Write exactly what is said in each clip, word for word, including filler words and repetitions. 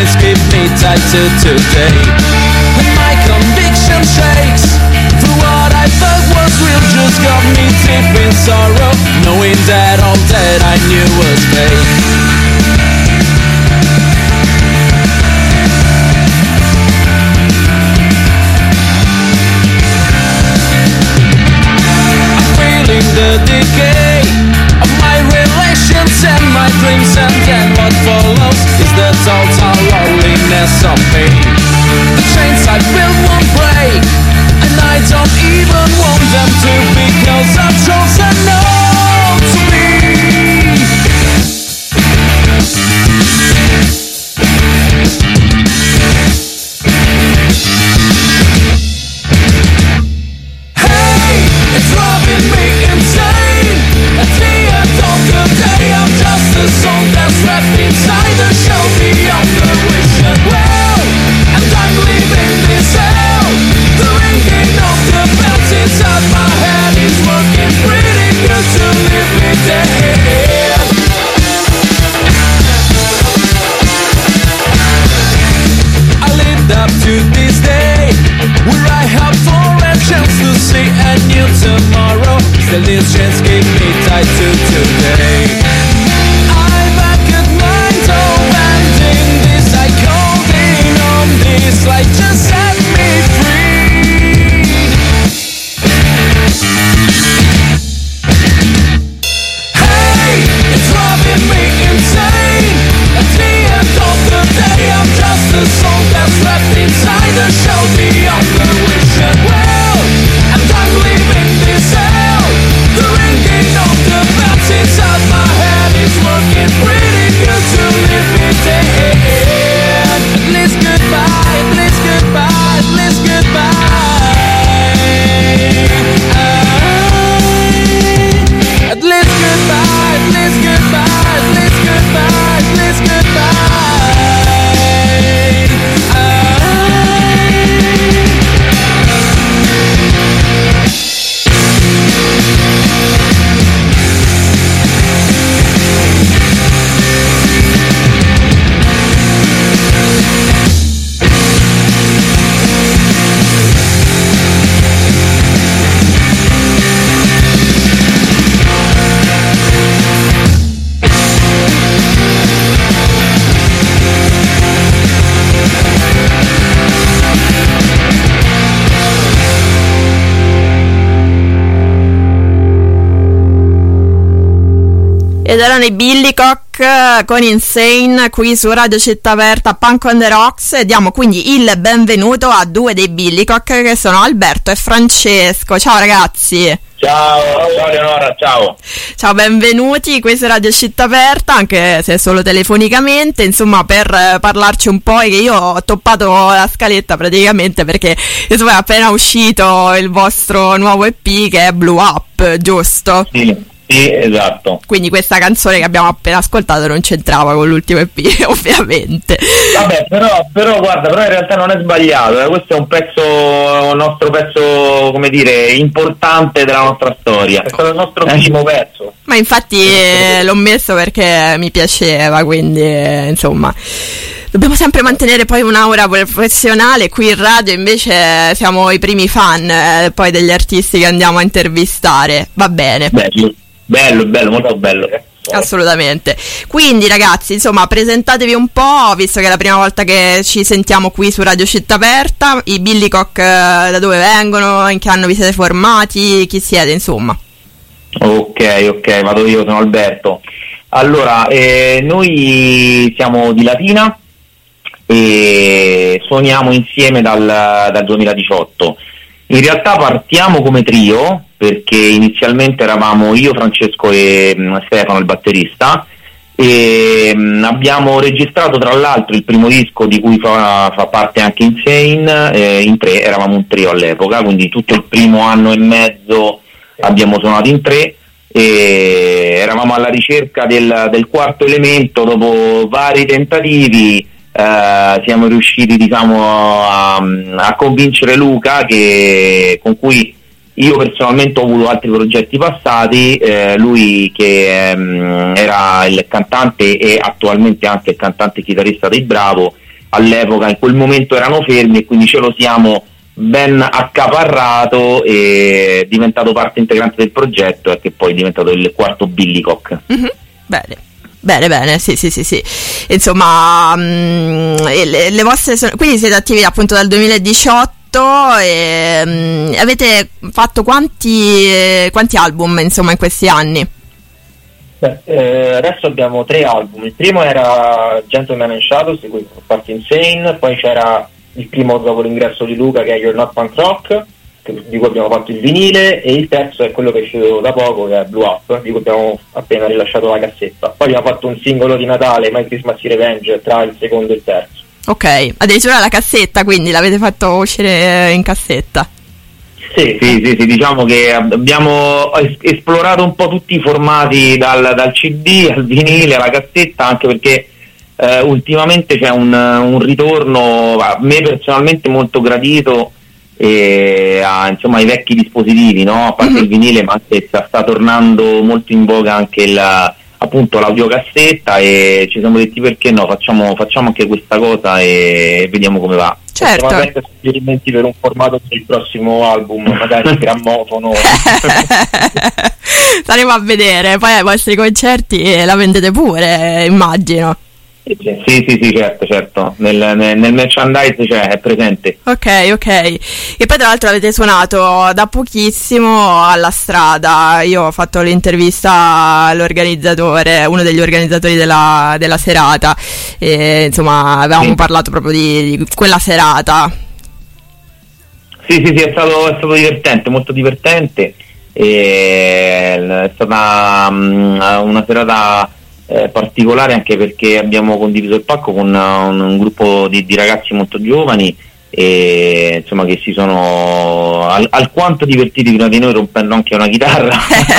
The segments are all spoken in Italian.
chains keep me tied to today. And my conviction shakes. For what I thought was real just got me deep in sorrow, knowing that all that I knew was fake. The decay of my relations and my dreams, and then what follows is the total loneliness of me. The chains I built won't break, and I don't even want them to, because I've chosen not to be. Hey, it's driving me insane. At the end of the day, I'm just a soul that's trapped inside the shell beyond the wishing well. And I'm leaving this hell. The ringing of the bells inside my head is working pretty good to leave me dead. I lived up to this day, where I have for a chance to see a new tomorrow. Still these chains keep me tied to today. I recognize oh, ending this, I called in on this light, just set me free. Hey, it's driving me insane. At the end of the day, I'm just a soul that's trapped inside the shell beyond the wishing well. And I'm leaving this hell. The ringing of the bells inside my head is working pretty good to leave me dead. At least goodbye, at least goodbye, at least goodbye. At least goodbye, at least goodbye, at least goodbye, at least goodbye. Ed erano i Billycock con Insane qui su Radio Città Aperta, Punk on the Rocks, e diamo quindi il benvenuto a due dei Billycock che sono Alberto e Francesco. Ciao ragazzi. Ciao, ciao Leonora, ciao. Ciao, benvenuti qui su Radio Città Aperta, anche se solo telefonicamente, insomma, per parlarci un po', che io ho toppato la scaletta praticamente perché insomma è appena uscito il vostro nuovo E P che è Blue Up, giusto? Sì. Sì, esatto. Quindi questa canzone che abbiamo appena ascoltato non c'entrava con l'ultimo E P, ovviamente. Vabbè, però, però guarda, però in realtà non è sbagliato, eh. Questo è un pezzo, un nostro pezzo, come dire, importante della nostra storia. È stato il nostro eh. primo pezzo. Ma infatti eh, l'ho messo perché mi piaceva, quindi eh, insomma... Dobbiamo sempre mantenere poi un'aura professionale, qui in radio invece siamo i primi fan eh, poi degli artisti che andiamo a intervistare, va bene. Bello, bello, bello, molto bello. Assolutamente. Quindi ragazzi, insomma, presentatevi un po', visto che è la prima volta che ci sentiamo qui su Radio Città Aperta. I Billycock eh, da dove vengono, in che anno vi siete formati, chi siete, insomma. Ok, ok, vado io, sono Alberto. Allora, eh, noi siamo di Latina e suoniamo insieme dal, dal duemiladiciotto. In realtà partiamo come trio perché inizialmente eravamo io, Francesco e mh, Stefano, il batterista, e mh, abbiamo registrato tra l'altro il primo disco di cui fa, fa parte anche Insane, eh, in tre, eravamo un trio all'epoca, quindi tutto il primo anno e mezzo abbiamo suonato in tre e eravamo alla ricerca del, del quarto elemento. Dopo vari tentativi Uh, siamo riusciti, diciamo, a, a convincere Luca, che, con cui io personalmente ho avuto altri progetti passati, eh, lui che um, era il cantante e attualmente anche il cantante e chitarrista dei Bravo, all'epoca in quel momento erano fermi, e quindi ce lo siamo ben accaparrato e è diventato parte integrante del progetto, e che poi è diventato il quarto Billycock. Mm-hmm. Bene. Bene, bene, sì, sì, sì, sì. Insomma, mh, le, le vostre sono, quindi siete attivi appunto dal duemiladiciotto e mh, avete fatto quanti, eh, quanti album, insomma, in questi anni? Beh, eh, adesso abbiamo tre album. Il primo era Gentleman and Shadows, di cui ho fatto Insane, poi c'era il primo dopo l'ingresso di Luca, che è You're Not Punk Rock, di cui abbiamo fatto il vinile, e il terzo è quello che è uscito da poco, che è Blue Up, di cui abbiamo appena rilasciato la cassetta. Poi abbiamo fatto un singolo di Natale, My Christmas Revenge, tra il secondo e il terzo. Ok, addirittura la cassetta, quindi l'avete fatto uscire in cassetta. Sì, sì, sì, sì, diciamo che abbiamo es- esplorato un po' tutti i formati, dal, dal C D al vinile alla cassetta, anche perché eh, ultimamente c'è un, un ritorno a me personalmente molto gradito, e a, insomma, ai vecchi dispositivi, no? A parte mm-hmm. il vinile, ma anche sta, sta tornando molto in voga anche il, appunto l'audiocassetta, e ci siamo detti perché no, facciamo, facciamo anche questa cosa e vediamo come va. Certo. Possiamo avere suggerimenti per un formato per il prossimo album, magari grammofono. Staremo a vedere, poi ai vostri concerti la vendete pure, immagino. Sì, sì, sì, certo, certo. Nel, nel, nel merchandise c'è, è presente. Ok, ok. E poi tra l'altro avete suonato da pochissimo alla Strada. Io ho fatto l'intervista all'organizzatore, uno degli organizzatori della, della serata. E, insomma, avevamo sì. parlato proprio di, di quella serata. Sì, sì, sì, è stato, è stato divertente, molto divertente. E è stata um, una serata Eh, particolare, anche perché abbiamo condiviso il palco con un, un gruppo di, di ragazzi molto giovani, e insomma che si sono al, alquanto divertiti prima di noi, rompendo anche una chitarra.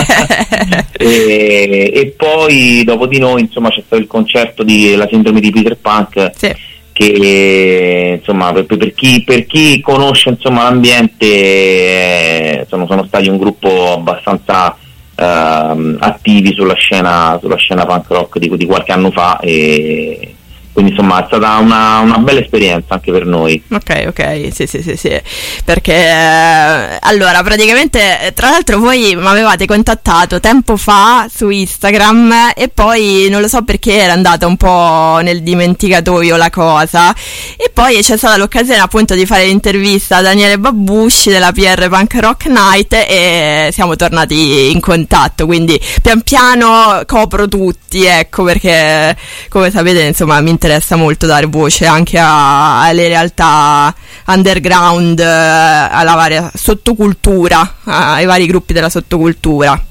e, e poi dopo di noi, insomma, c'è stato il concerto di La Sindrome di Peter Punk, sì. che insomma per, per, chi, per chi conosce, insomma, l'ambiente, eh, insomma, sono stati un gruppo abbastanza Uh, attivi sulla scena sulla scena punk rock di, di qualche anno fa, e quindi insomma è stata una, una bella esperienza anche per noi. Ok, ok, sì, sì, sì, sì. Perché eh, allora praticamente, tra l'altro, voi mi avevate contattato tempo fa su Instagram, e poi non lo so perché era andata un po' nel dimenticatoio la cosa, e poi c'è stata l'occasione appunto di fare l'intervista a Daniele Babusci della P R Punk Rock Night, e siamo tornati in contatto, quindi pian piano copro tutti, ecco, perché come sapete, insomma, mi interessa molto dare voce anche a, alle realtà underground, alla varia sottocultura, ai vari gruppi della sottocultura.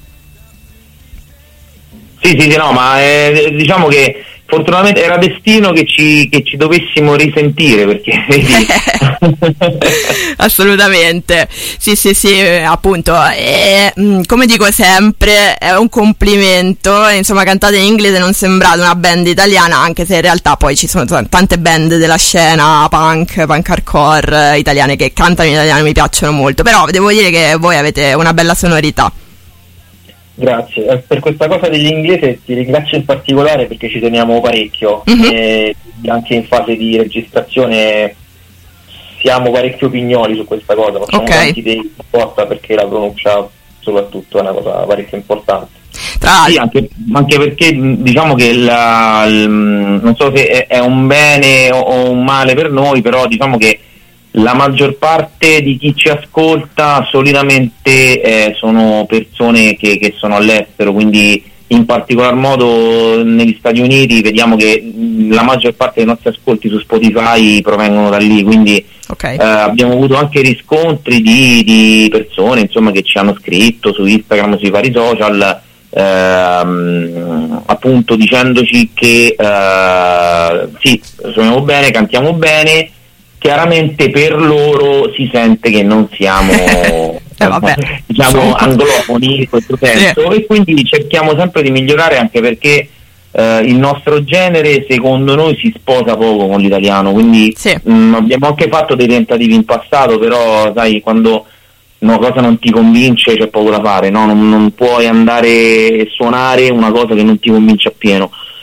Sì, sì, sì, no, ma eh, diciamo che fortunatamente era destino che ci, che ci dovessimo risentire, perché vedi. Assolutamente, sì, sì, sì, appunto, e, come dico sempre, è un complimento, insomma, cantate in inglese, non sembrate una band italiana, anche se in realtà poi ci sono t- tante band della scena punk, punk hardcore italiane che cantano in italiano, mi piacciono molto, però devo dire che voi avete una bella sonorità. Grazie, eh, per questa cosa dell'inglese ti ringrazio in particolare, perché ci teniamo parecchio, mm-hmm. e anche in fase di registrazione siamo parecchio pignoli su questa cosa, facciamo okay. tanti dei apposta, perché la pronuncia soprattutto è una cosa parecchio importante. Tra sì, anche, anche perché diciamo che la, il, non so se è, è un bene o, o un male per noi, però diciamo che la maggior parte di chi ci ascolta solitamente eh, sono persone che, che sono all'estero, quindi in particolar modo negli Stati Uniti vediamo che la maggior parte dei nostri ascolti su Spotify provengono da lì, quindi okay. eh, abbiamo avuto anche riscontri di, di persone, insomma, che ci hanno scritto su Instagram, sui vari social, ehm, appunto dicendoci che eh, sì, suoniamo bene, cantiamo bene. Chiaramente per loro si sente che non siamo eh, vabbè, diciamo anglofoni in questo senso, yeah. e quindi cerchiamo sempre di migliorare, anche perché eh, il nostro genere secondo noi si sposa poco con l'italiano, quindi sì. mh, abbiamo anche fatto dei tentativi in passato, però sai, quando una cosa non ti convince c'è poco da fare, no? non, non puoi andare e suonare una cosa che non ti convince appieno.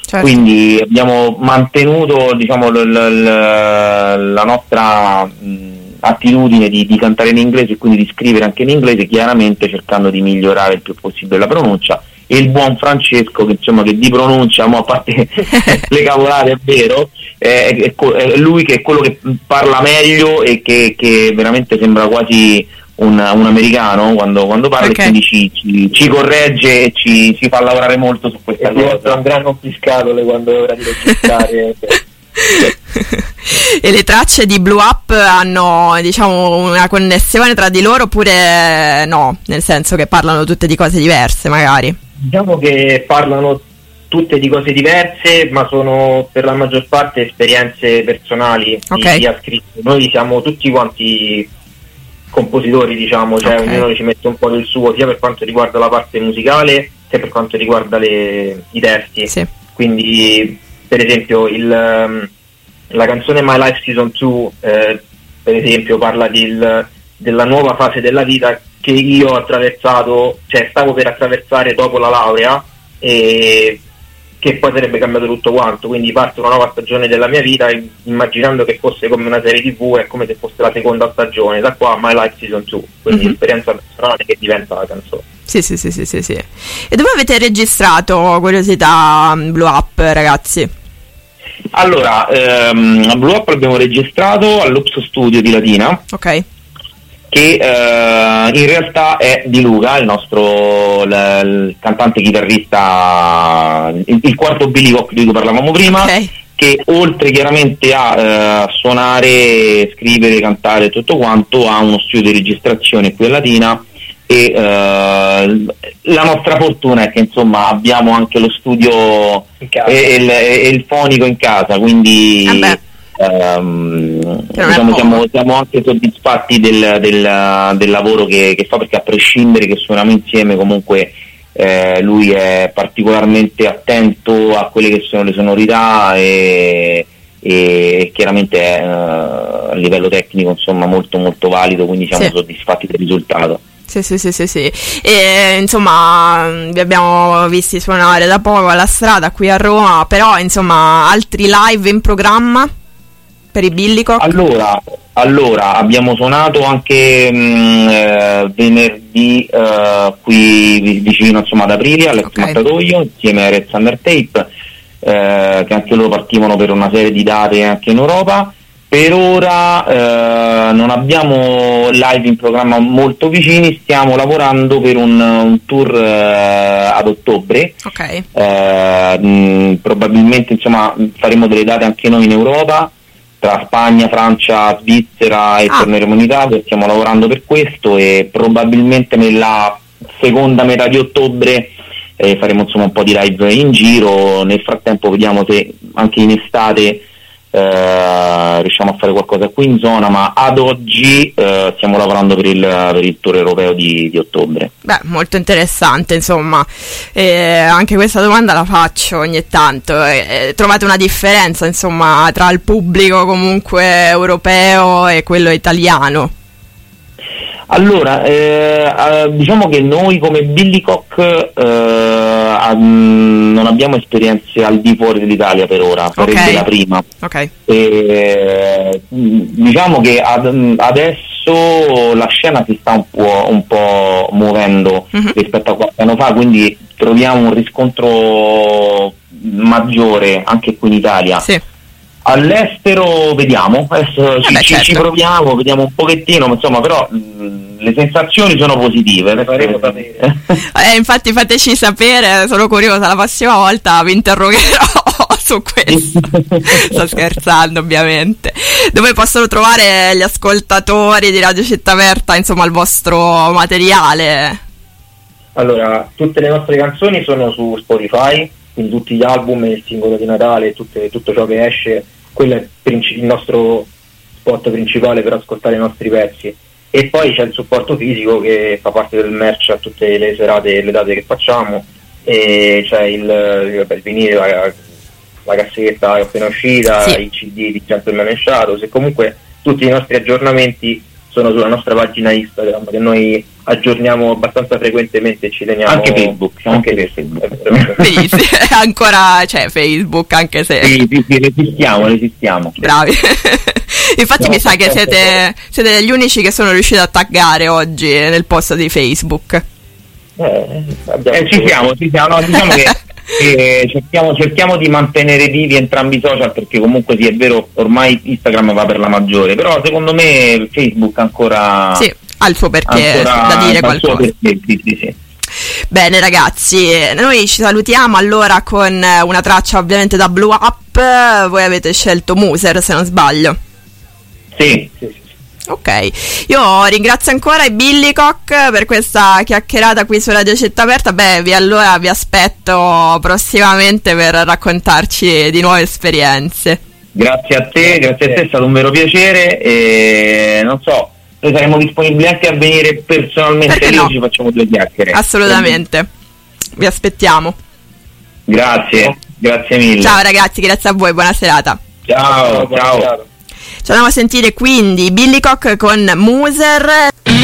Certo. Quindi abbiamo mantenuto, diciamo, l- l- l- la nostra mh, attitudine di, di cantare in inglese e quindi di scrivere anche in inglese, chiaramente cercando di migliorare il più possibile la pronuncia. E il buon Francesco, che insomma che di pronuncia, mo, a parte le cavolate, è vero, è, è, è lui che è quello che parla meglio e che, che veramente sembra quasi un, un americano quando, quando parla, okay. E quindi ci, ci, ci corregge e ci, ci fa lavorare molto su questa e cosa. Un gran rompiscatole quando è ora di registrare. E le tracce di Blew Up hanno, diciamo, una connessione tra di loro oppure no? Nel senso che parlano tutte di cose diverse magari? Diciamo che parlano tutte di cose diverse, ma sono per la maggior parte esperienze personali okay. di chi ha scritto. Noi siamo tutti quanti compositori, diciamo, cioè okay. ognuno ci mette un po' del suo, sia per quanto riguarda la parte musicale, sia per quanto riguarda le, i testi. Sì. Quindi, per esempio, il, la canzone My Life Season due, eh, per esempio, parla del, della nuova fase della vita che io ho attraversato, cioè stavo per attraversare dopo la laurea, e che poi sarebbe cambiato tutto quanto, quindi parte una nuova stagione della mia vita immaginando che fosse come una serie tv, è come se fosse la seconda stagione, da qua My Life Season due, quindi mm-hmm. esperienza personale che diventa la canzone. Sì, sì, sì, sì, sì, sì. E dove avete registrato, curiosità, Blew Up, ragazzi? Allora, ehm, Blew Up l'abbiamo registrato all'Ops Studio di Latina. Ok. Che eh, in realtà è di Luca, il nostro l- il cantante chitarrista, il, il quarto Billy Cock di cui parlavamo prima, okay. Che oltre chiaramente a eh, suonare, scrivere, cantare tutto quanto, ha uno studio di registrazione qui a Latina e eh, la nostra fortuna è che insomma abbiamo anche lo studio e il, e il fonico in casa, quindi ah Um, diciamo, siamo, siamo anche soddisfatti del, del, del lavoro che, che fa, perché a prescindere che suoniamo insieme comunque eh, lui è particolarmente attento a quelle che sono le sonorità e, e chiaramente è uh, a livello tecnico insomma molto molto valido, quindi siamo sì. soddisfatti del risultato. Sì, sì, sì, sì, sì. E insomma vi abbiamo visti suonare da poco alla strada qui a Roma, però insomma altri live in programma per i Billy Cock? Allora, allora abbiamo suonato anche mh, eh, venerdì eh, qui vicino insomma ad Aprilia, all'ex okay. Mattatoio, insieme a Red Thunder Tape, eh, che anche loro partivano per una serie di date anche in Europa. Per ora eh, non abbiamo live in programma molto vicini, stiamo lavorando per un, un tour eh, ad ottobre. Okay. Eh, mh, probabilmente insomma faremo delle date anche noi in Europa, tra Spagna, Francia, Svizzera e ah. torneremo in Italia. Stiamo lavorando per questo e probabilmente nella seconda metà di ottobre eh, faremo insomma un po' di live in giro. Nel frattempo vediamo se anche in estate eh, riusciamo a fare qualcosa qui in zona, ma ad oggi eh, stiamo lavorando per il, per il tour europeo di, di ottobre. Beh, molto interessante insomma. Eh, anche questa domanda la faccio ogni tanto. Eh, trovate una differenza insomma tra il pubblico comunque europeo e quello italiano? Allora, eh, diciamo che noi come Billy Cock eh, non abbiamo esperienze al di fuori dell'Italia per ora, sarebbe okay. la prima. Okay. E, diciamo che ad, adesso la scena si sta un po', un po' muovendo uh-huh. rispetto a qualche anno fa, quindi troviamo un riscontro maggiore anche qui in Italia. Sì. All'estero vediamo, adesso eh ci, beh, ci, certo. ci proviamo, vediamo un pochettino, insomma, però mh, le sensazioni sono positive, le faremo sapere. Eh, infatti fateci sapere, sono curiosa, la prossima volta vi interrogherò su questo. Sto scherzando ovviamente. Dove possono trovare gli ascoltatori di Radio Città Aperta insomma il vostro materiale? Allora, tutte le nostre canzoni sono su Spotify, quindi tutti gli album e il singolo di Natale, tutte, tutto ciò che esce, quello è il nostro spot principale per ascoltare i nostri pezzi. E poi c'è il supporto fisico che fa parte del merch a tutte le serate e le date che facciamo, e c'è il, il vinile, la, la cassetta è appena uscita, sì. i C D di Gentleman Shadows, e comunque tutti i nostri aggiornamenti sono sulla nostra pagina Instagram, che noi aggiorniamo abbastanza frequentemente, ci teniamo Anche Facebook, anche anche Facebook. Benissimo. Ancora c'è Facebook, anche se Sì, sì, sì, resistiamo, resistiamo. bravi. Infatti No, mi sa che certo. siete, siete gli unici che sono riusciti a taggare oggi nel post di Facebook. Eh, abbiamo Eh, ci siamo, ci siamo, no, diciamo che eh, cerchiamo, cerchiamo di mantenere vivi entrambi i social, perché comunque sì, è vero, ormai Instagram va per la maggiore, però secondo me Facebook ancora Sì, ha il suo perché ancora da dire ha il suo qualcosa. perché, sì, sì, sì. Bene ragazzi, noi ci salutiamo allora con una traccia ovviamente da Blow Up. Voi avete scelto Muser, se non sbaglio. Sì. Sì, sì, sì. Ok, io ringrazio ancora i Billycock per questa chiacchierata qui su Radio Città Aperta. Beh, vi allora vi aspetto prossimamente per raccontarci di nuove esperienze. Grazie a te, grazie a te, è stato un vero piacere e non so, noi saremo disponibili anche a venire personalmente Perché lì, no? ci facciamo due chiacchiere. Assolutamente, vi aspettiamo. Grazie, grazie mille. Ciao ragazzi, grazie a voi, buona serata. Ciao, Buona ciao. serata. Ci andiamo a sentire quindi Billycock con Muser.